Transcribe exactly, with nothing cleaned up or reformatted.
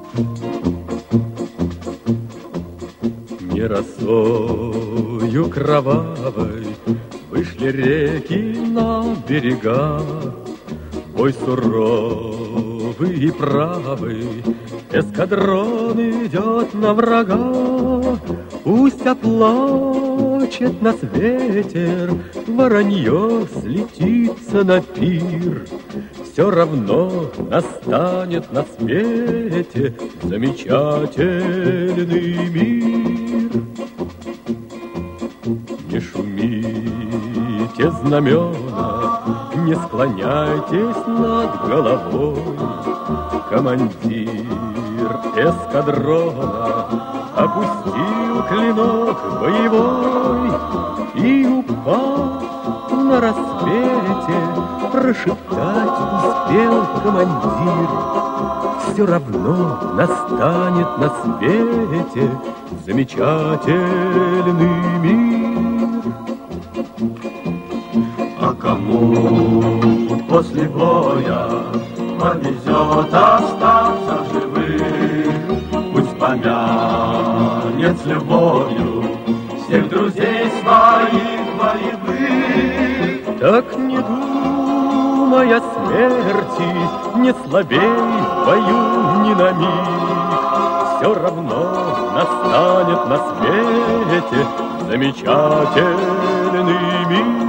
Не росою кровавой вышли реки на берега, бой суровый и правый, эскадрон идет на врага. Пусть оплачет нас ветер, воронье слетится на пир, все равно настанет на свете замечательный мир. Не шумите, знамена, не склоняйтесь над головой. Командир эскадрона опустил клинок боевой и, упав на рассвете, прошептать успел командир: все равно настанет на свете замечательный мир. А кому после боя повезет остаться живым, пусть помянет с любовью всех друзей своих боевых. Так не думай о смерти, не слабей в бою ни на миг, все равно настанет на свете замечательный мир.